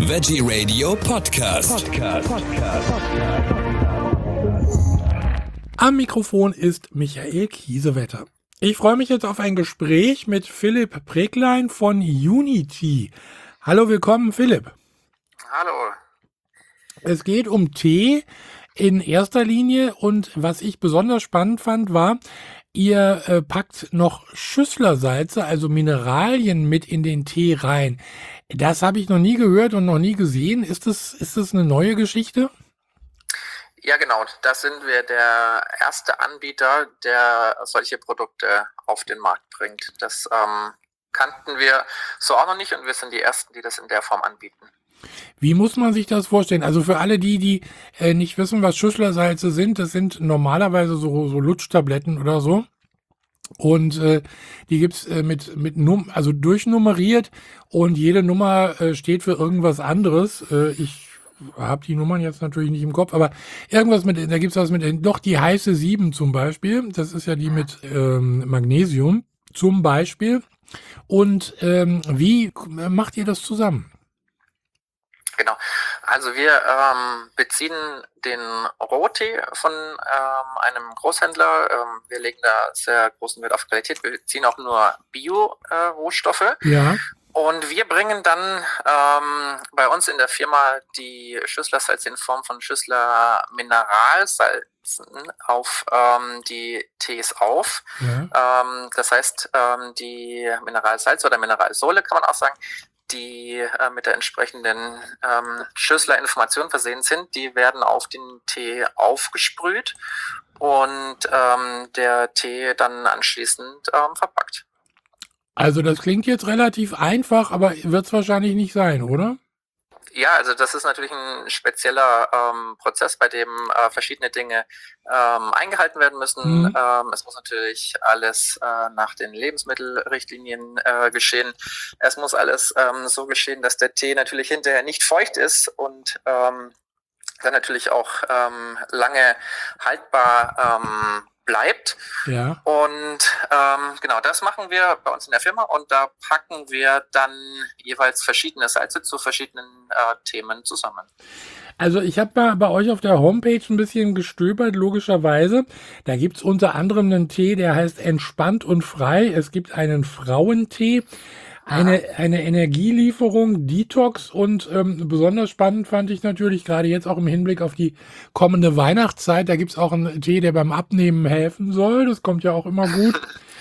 Veggie Radio Podcast. Am Mikrofon ist Michael Kiesewetter. Ich freue mich jetzt auf ein Gespräch mit Philipp Präglein von Unity. Hallo, willkommen Philipp. Hallo. Es geht um Tee in erster Linie und was ich besonders spannend fand war, ihr packt noch Schüsslersalze, also Mineralien mit in den Tee rein. Das habe ich noch nie gehört und noch nie gesehen. Ist das eine neue Geschichte? Ja, genau. Da sind wir der erste Anbieter, der solche Produkte auf den Markt bringt. Das kannten wir so auch noch nicht und wir sind die Ersten, die das in der Form anbieten. Wie muss man sich das vorstellen? Also für alle die nicht wissen, was Schüsslersalze sind, das sind normalerweise so Lutschtabletten oder so. Und die gibt's also durchnummeriert und jede Nummer steht für irgendwas anderes. Ich habe die Nummern jetzt natürlich nicht im Kopf, aber da gibt's was mit, doch die heiße 7 zum Beispiel. Das ist ja die mit Magnesium zum Beispiel. Und wie macht ihr das zusammen? Genau. Also wir beziehen den Rohtee von einem Großhändler. Wir legen da sehr großen Wert auf Qualität. Wir beziehen auch nur Bio-Rohstoffe. Ja. Und wir bringen dann bei uns in der Firma die Schüsslersalze in Form von Schüssler Mineralsalzen auf die Tees auf. Ja. Das heißt, die Mineralsalze oder Mineralsole kann man auch sagen, die mit der entsprechenden Schüssler-Information versehen sind, die werden auf den Tee aufgesprüht und der Tee dann anschließend verpackt. Also das klingt jetzt relativ einfach, aber wird es wahrscheinlich nicht sein, oder? Ja, also das ist natürlich ein spezieller Prozess, bei dem verschiedene Dinge eingehalten werden müssen. Mhm. Es muss natürlich alles nach den Lebensmittelrichtlinien geschehen. Es muss alles so geschehen, dass der Tee natürlich hinterher nicht feucht ist und dann natürlich auch lange haltbar bleibt. Ja. Und genau, das machen wir bei uns in der Firma und da packen wir dann jeweils verschiedene Salze zu verschiedenen Themen zusammen. Also ich habe mal bei euch auf der Homepage ein bisschen gestöbert, logischerweise. Da gibt's unter anderem einen Tee, der heißt Entspannt und Frei. Es gibt einen Frauentee, eine Energielieferung, Detox und besonders spannend fand ich natürlich gerade jetzt auch im Hinblick auf die kommende Weihnachtszeit. Da gibt's auch einen Tee, der beim Abnehmen helfen soll. Das kommt ja auch immer gut.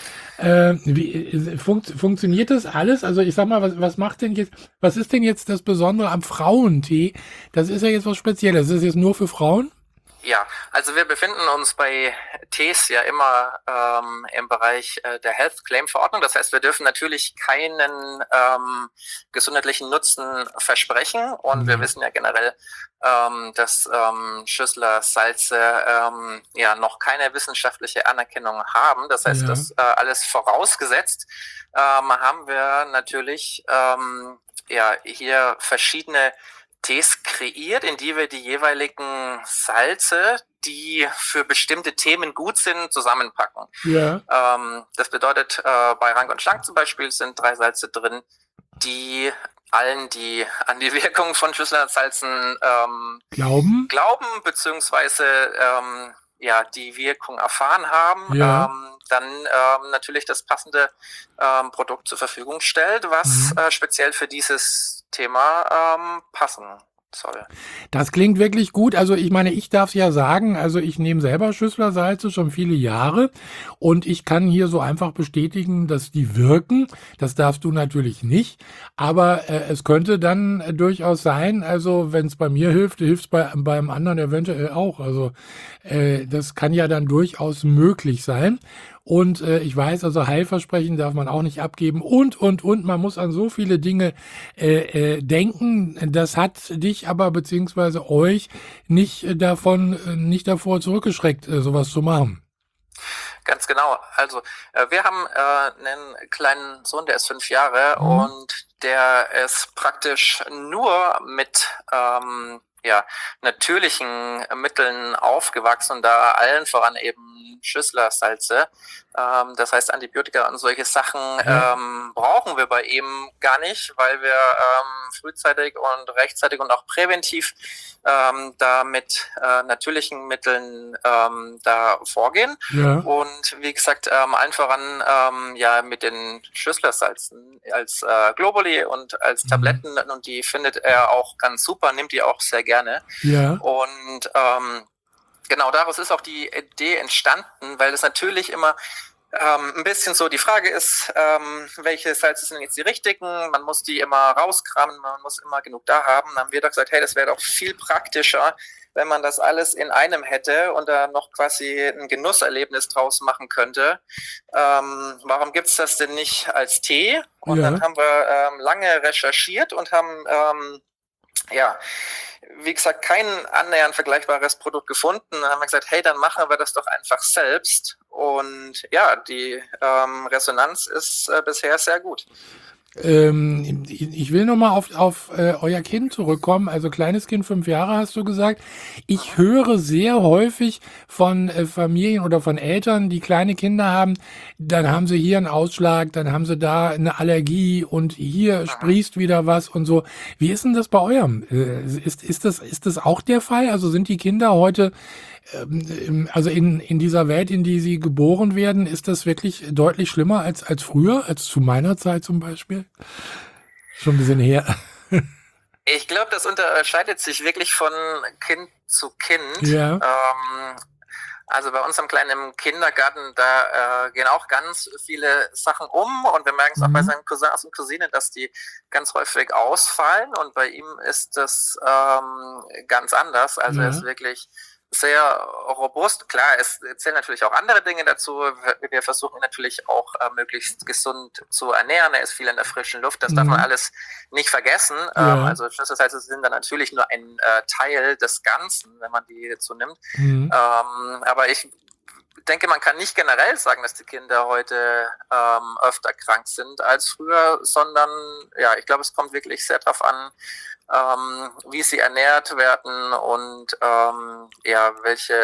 Funktioniert das alles? Also ich sag mal, was ist denn jetzt das Besondere am Frauentee? Das ist ja jetzt was Spezielles. Ist das jetzt nur für Frauen? Ja, also wir befinden uns bei Tees ja immer im Bereich der Health Claim Verordnung. Das heißt, wir dürfen natürlich keinen gesundheitlichen Nutzen versprechen. Und wir wissen ja generell, dass Schüssler Salze ja noch keine wissenschaftliche Anerkennung haben. Das heißt, das alles vorausgesetzt haben wir natürlich ja hier verschiedene Tees kreiert, in die wir die jeweiligen Salze, die für bestimmte Themen gut sind, zusammenpacken. Ja. Das bedeutet, bei Rank und Schlank zum Beispiel sind 3 Salze drin, die allen, die an die Wirkung von Schüsslersalzen glauben, beziehungsweise ja, die Wirkung erfahren haben, dann natürlich das passende Produkt zur Verfügung stellt, was speziell für dieses Thema passen soll. Das klingt wirklich gut. Also ich meine, ich darf es ja sagen, also ich nehme selber Schüsslersalze schon viele Jahre und ich kann hier so einfach bestätigen, dass die wirken. Das darfst du natürlich nicht, aber es könnte dann durchaus sein, also wenn es bei mir hilft, hilft es beim anderen eventuell auch. Also das kann ja dann durchaus möglich sein. Und ich weiß, also Heilversprechen darf man auch nicht abgeben und. Man muss an so viele Dinge denken. Das hat dich aber beziehungsweise euch nicht davor zurückgeschreckt, sowas zu machen. Ganz genau. Also wir haben einen kleinen Sohn, der ist 5 Jahre und der ist praktisch nur mit natürlichen Mitteln aufgewachsen und da allen voran eben Schüsslersalze. Das heißt, Antibiotika und solche Sachen brauchen wir bei ihm gar nicht, weil wir frühzeitig und rechtzeitig und auch präventiv da mit natürlichen Mitteln da vorgehen. Ja. Und wie gesagt, allen voran mit den Schüsslersalzen als Globuli und als Tabletten, und die findet er auch ganz super, nimmt die auch sehr gerne. Ja. Und genau daraus ist auch die Idee entstanden, weil es natürlich immer ein bisschen so die Frage ist, welche Salze sind jetzt die richtigen? Man muss die immer rauskramen, man muss immer genug da haben. Dann haben wir doch gesagt, hey, das wäre doch viel praktischer, wenn man das alles in einem hätte und da noch quasi ein Genusserlebnis draus machen könnte. Warum gibt's das denn nicht als Tee? Und dann haben wir lange recherchiert und haben wie gesagt, kein annähernd vergleichbares Produkt gefunden. Dann haben wir gesagt, hey, dann machen wir das doch einfach selbst. Und ja, die Resonanz ist bisher sehr gut. Ich will nochmal auf euer Kind zurückkommen. Also kleines Kind, 5 Jahre hast du gesagt. Ich höre sehr häufig von Familien oder von Eltern, die kleine Kinder haben. Dann haben sie hier einen Ausschlag, dann haben sie da eine Allergie und hier sprießt wieder was und so. Wie ist denn das bei eurem? Ist das auch der Fall? Also sind die Kinder heute, also in dieser Welt, in die sie geboren werden, ist das wirklich deutlich schlimmer als früher, als zu meiner Zeit zum Beispiel? Schon ein bisschen her. Ich glaube, das unterscheidet sich wirklich von Kind zu Kind. Ja. Also bei uns am kleinen Kindergarten, da gehen auch ganz viele Sachen um, und wir merken es auch bei seinen Cousins und Cousinen, dass die ganz häufig ausfallen, und bei ihm ist das ganz anders. Also er ist wirklich sehr robust. Klar, es zählen natürlich auch andere Dinge dazu. Wir versuchen natürlich auch möglichst gesund zu ernähren. Er ist viel in der frischen Luft. Das darf man alles nicht vergessen. Also Schlüsselsalze sind dann natürlich nur ein Teil des Ganzen, wenn man die dazu nimmt. Aber ich denke, man kann nicht generell sagen, dass die Kinder heute öfter krank sind als früher, sondern ja, ich glaube, es kommt wirklich sehr darauf an, wie sie ernährt werden und welche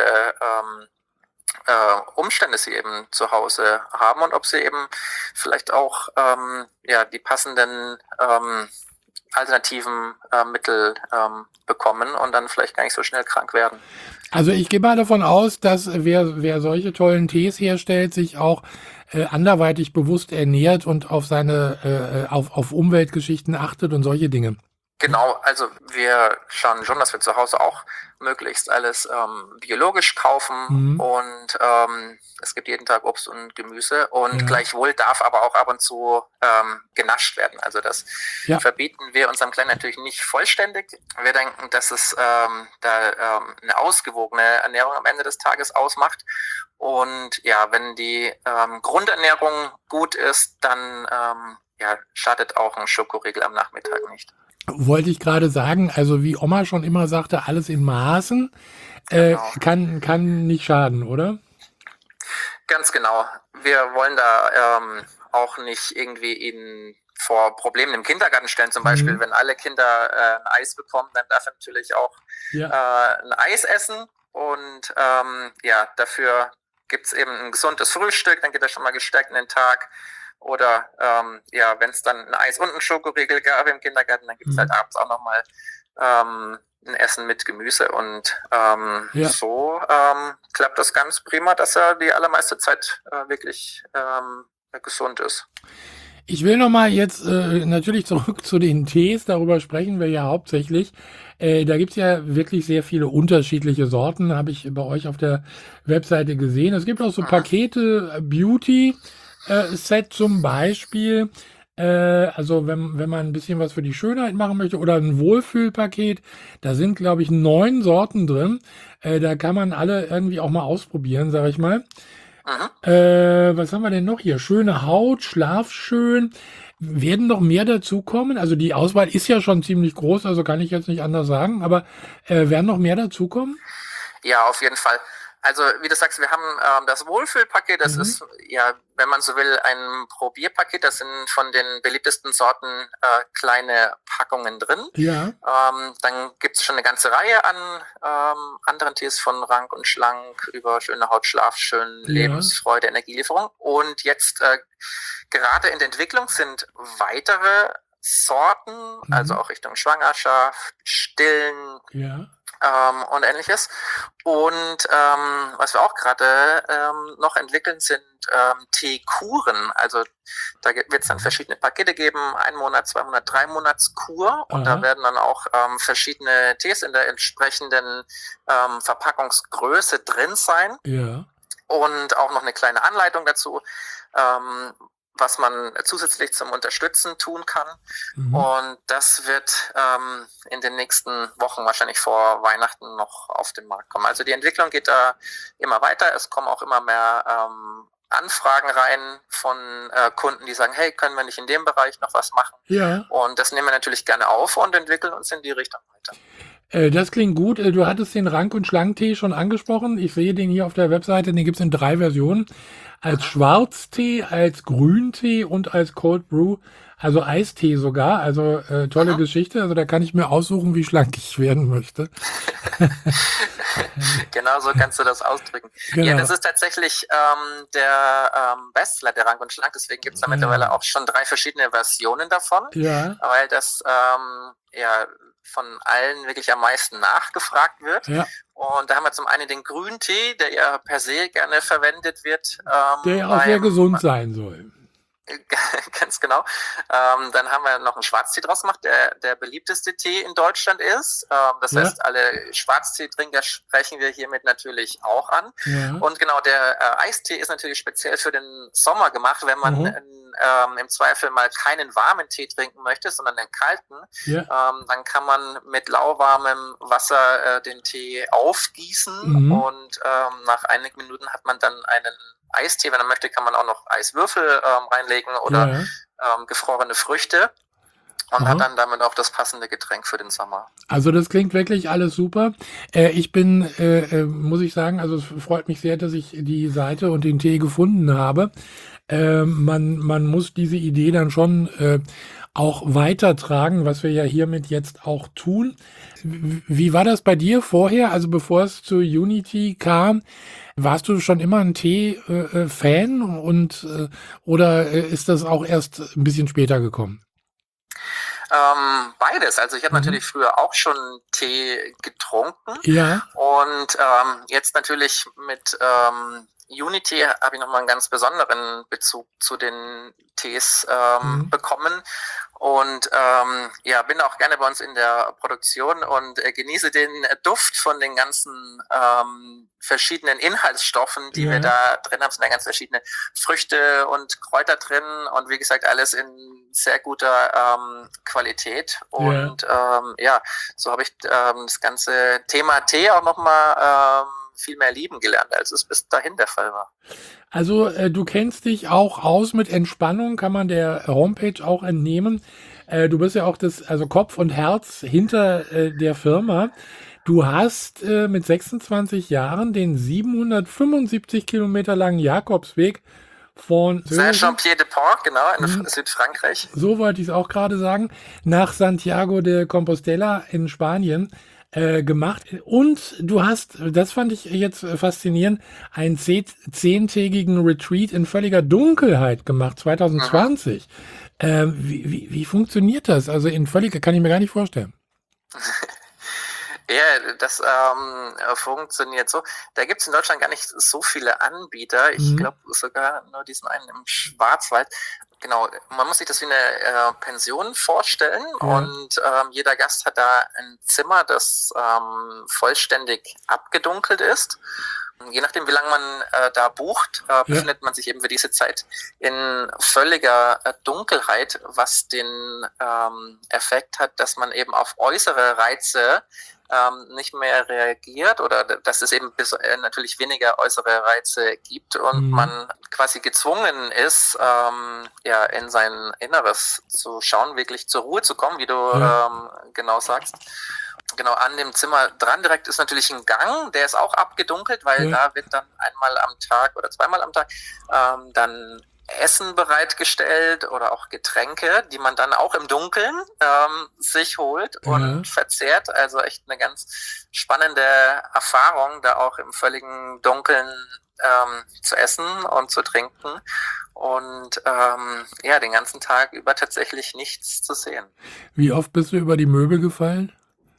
Umstände sie eben zu Hause haben und ob sie eben vielleicht auch die passenden alternativen Mittel bekommen und dann vielleicht gar nicht so schnell krank werden. Also ich gehe mal davon aus, dass wer solche tollen Tees herstellt, sich auch anderweitig bewusst ernährt und auf seine auf Umweltgeschichten achtet und solche Dinge. Genau, also wir schauen schon, dass wir zu Hause auch möglichst alles biologisch kaufen und es gibt jeden Tag Obst und Gemüse und gleichwohl darf aber auch ab und zu genascht werden. Also das verbieten wir unserem Kleinen natürlich nicht vollständig. Wir denken, dass es eine ausgewogene Ernährung am Ende des Tages ausmacht. Und ja, wenn die Grundernährung gut ist, dann schadet auch ein Schokoriegel am Nachmittag nicht. Wollte ich gerade sagen, also wie Oma schon immer sagte, alles in Maßen kann nicht schaden, oder? Ganz genau. Wir wollen da auch nicht irgendwie ihn vor Problemen im Kindergarten stellen. Zum Beispiel, wenn alle Kinder ein Eis bekommen, dann darf er natürlich auch ein Eis essen. Und dafür gibt es eben ein gesundes Frühstück, dann geht er schon mal gestärkt in den Tag. Oder wenn es dann ein Eis und einen Schokoriegel gab im Kindergarten, dann gibt es halt abends auch nochmal ein Essen mit Gemüse. Und so klappt das ganz prima, dass er die allermeiste Zeit wirklich gesund ist. Ich will nochmal jetzt natürlich zurück zu den Tees, darüber sprechen wir ja hauptsächlich. Da gibt's ja wirklich sehr viele unterschiedliche Sorten, habe ich bei euch auf der Webseite gesehen. Es gibt auch so Pakete, Beauty-Set zum Beispiel. Also wenn man ein bisschen was für die Schönheit machen möchte oder ein Wohlfühlpaket, da sind, glaube ich, 9 Sorten drin. Da kann man alle irgendwie auch mal ausprobieren, sag ich mal. Was haben wir denn noch hier? Schöne Haut, Schlafschön. Werden noch mehr dazukommen? Also die Auswahl ist ja schon ziemlich groß, also kann ich jetzt nicht anders sagen, aber werden noch mehr dazukommen? Ja, auf jeden Fall. Also wie du sagst, wir haben das Wohlfühlpaket, das ist ja, wenn man so will, ein Probierpaket. Das sind von den beliebtesten Sorten kleine Packungen drin. Ja, Dann gibt's schon eine ganze Reihe an anderen Tees von Rank und Schlank über schöne Haut, Schlaf, schön, ja, Lebensfreude, Energielieferung. Und jetzt gerade in der Entwicklung sind weitere Sorten, also auch Richtung Schwangerschaft, Stillen, ja, und ähnliches. Und was wir auch gerade noch entwickeln, sind Teekuren. Also da wird es dann verschiedene Pakete geben, 1 Monat, 2 Monat, 3 Monats Kur. Und aha, da werden dann auch verschiedene Tees in der entsprechenden Verpackungsgröße drin sein. ja, Und auch noch eine kleine Anleitung dazu, was man zusätzlich zum Unterstützen tun kann. Und das wird in den nächsten Wochen wahrscheinlich vor Weihnachten noch auf den Markt kommen. Also die Entwicklung geht da immer weiter. Es kommen auch immer mehr Anfragen rein von Kunden, die sagen, hey, können wir nicht in dem Bereich noch was machen? ja. Und das nehmen wir natürlich gerne auf und entwickeln uns in die Richtung weiter. Das klingt gut. Du hattest den Rank- und Schlanktee schon angesprochen. Ich sehe den hier auf der Webseite. Den gibt's in 3 Versionen. Als Schwarztee, als Grüntee und als Cold Brew. Also Eistee sogar. Also tolle Geschichte. Also da kann ich mir aussuchen, wie schlank ich werden möchte. Genau so kannst du das ausdrücken. Genau. Ja, das ist tatsächlich der Bestseller, der Rank und Schlank. Deswegen gibt es da mittlerweile auch schon 3 verschiedene Versionen davon, Ja, weil das ja von allen wirklich am meisten nachgefragt wird. ja. Und da haben wir zum einen den Grüntee, der ja per se gerne verwendet wird. Der ja auch sehr gesund sein soll. Ganz genau. Dann haben wir noch einen Schwarztee draus gemacht, der beliebteste Tee in Deutschland ist. Das Ja. heißt, alle Schwarzteetrinker sprechen wir hiermit natürlich auch an. Ja. Und genau, der Eistee ist natürlich speziell für den Sommer gemacht, wenn man im Zweifel mal keinen warmen Tee trinken möchte, sondern einen kalten. Ja. Dann kann man mit lauwarmem Wasser den Tee aufgießen und nach einigen Minuten hat man dann einen Eistee. Wenn man möchte, kann man auch noch Eiswürfel reinlegen oder gefrorene Früchte und hat dann damit auch das passende Getränk für den Sommer. Also das klingt wirklich alles super. Ich bin, muss ich sagen, also es freut mich sehr, dass ich die Seite und den Tee gefunden habe. Man muss diese Idee dann schon auch weitertragen, was wir ja hiermit jetzt auch tun. Wie war das bei dir vorher? Also bevor es zu Unity kam, warst du schon immer ein Tee-Fan und oder ist das auch erst ein bisschen später gekommen? Beides. Also ich habe natürlich früher auch schon Tee getrunken. Ja, Und jetzt natürlich mit Unity habe ich nochmal einen ganz besonderen Bezug zu den Tees bekommen. Und ja, bin auch gerne bei uns in der Produktion und genieße den Duft von den ganzen verschiedenen Inhaltsstoffen, die wir da drin haben. Es sind ja ganz verschiedene Früchte und Kräuter drin und wie gesagt, alles in sehr guter Qualität. Und ja, so habe ich das ganze Thema Tee auch nochmal viel mehr lieben gelernt, als es bis dahin der Fall war. Also du kennst dich auch aus mit Entspannung, kann man der Homepage auch entnehmen. Du bist ja auch also Kopf und Herz hinter der Firma. Du hast mit 26 Jahren den 775 Kilometer langen Jakobsweg von Saint-Jean-Pied-de-Port, genau, in Südfrankreich. So wollte ich es auch gerade sagen, nach Santiago de Compostela in Spanien gemacht. Und du hast, das fand ich jetzt faszinierend, einen 10-tägigen Retreat in völliger Dunkelheit gemacht, 2020. Wie funktioniert das? Also in völliger, kann ich mir gar nicht vorstellen. Ja, das funktioniert so. Da gibt es in Deutschland gar nicht so viele Anbieter. Ich glaube sogar nur diesen einen im Schwarzwald. Genau, man muss sich das wie eine Pension vorstellen und jeder Gast hat da ein Zimmer, das vollständig abgedunkelt ist. Je nachdem, wie lange man da bucht, befindet man sich eben für diese Zeit in völliger Dunkelheit, was den Effekt hat, dass man eben auf äußere Reize nicht mehr reagiert oder dass es eben natürlich weniger äußere Reize gibt und man quasi gezwungen ist, ja, in sein Inneres zu schauen, wirklich zur Ruhe zu kommen, wie du genau sagst. Genau, an dem Zimmer dran direkt ist natürlich ein Gang, der ist auch abgedunkelt, weil da wird dann einmal am Tag oder zweimal am Tag dann Essen bereitgestellt oder auch Getränke, die man dann auch im Dunkeln sich holt und verzehrt. Also echt eine ganz spannende Erfahrung, da auch im völligen Dunkeln zu essen und zu trinken und den ganzen Tag über tatsächlich nichts zu sehen. Wie oft bist du über die Möbel gefallen?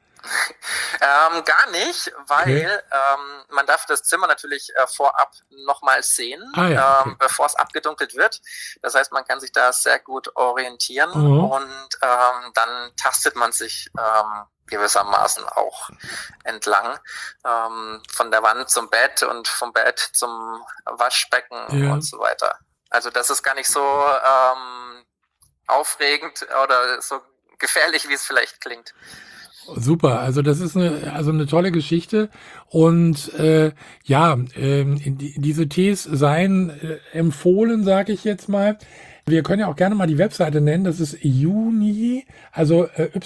Gar nicht, weil man darf das Zimmer natürlich vorab nochmal sehen, bevor es abgedunkelt wird. Das heißt, man kann sich da sehr gut orientieren und dann tastet man sich gewissermaßen auch entlang von der Wand zum Bett und vom Bett zum Waschbecken und so weiter. Also das ist gar nicht so aufregend oder so gefährlich, wie es vielleicht klingt. Super, also das ist eine tolle Geschichte und diese Tees seien empfohlen, sage ich jetzt mal. Wir können ja auch gerne mal die Webseite nennen, das ist Youni, also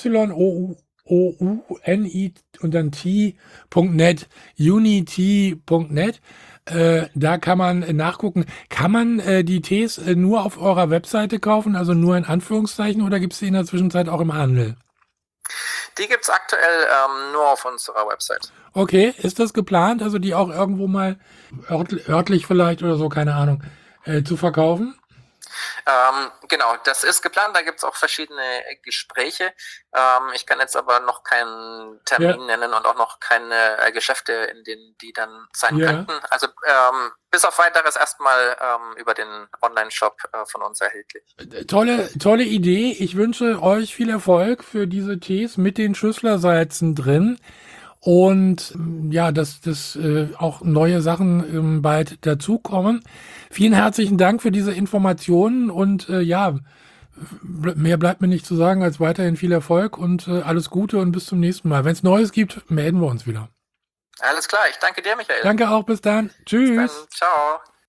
YOUNI und dann T.net, unity.net. Da kann man nachgucken. Kann man die Tees nur auf eurer Webseite kaufen, also nur in Anführungszeichen, oder gibt es die in der Zwischenzeit auch im Handel? Die gibt's aktuell nur auf unserer Website. Okay, ist das geplant, also die auch irgendwo mal örtlich vielleicht oder so, keine Ahnung, zu verkaufen? Genau, das ist geplant, da gibt's auch verschiedene Gespräche. Ich kann jetzt aber noch keinen Termin nennen und auch noch keine Geschäfte, in denen die dann sein könnten. Also bis auf weiteres erstmal über den Online-Shop von uns erhältlich. Tolle Idee. Ich wünsche euch viel Erfolg für diese Tees mit den Schüsslersalzen drin. Und dass auch neue Sachen bald dazukommen. Vielen herzlichen Dank für diese Informationen und mehr bleibt mir nicht zu sagen als weiterhin viel Erfolg und alles Gute und bis zum nächsten Mal. Wenn es Neues gibt, melden wir uns wieder. Alles klar, ich danke dir, Michael. Danke auch, bis dann. Tschüss. Bis dann. Ciao.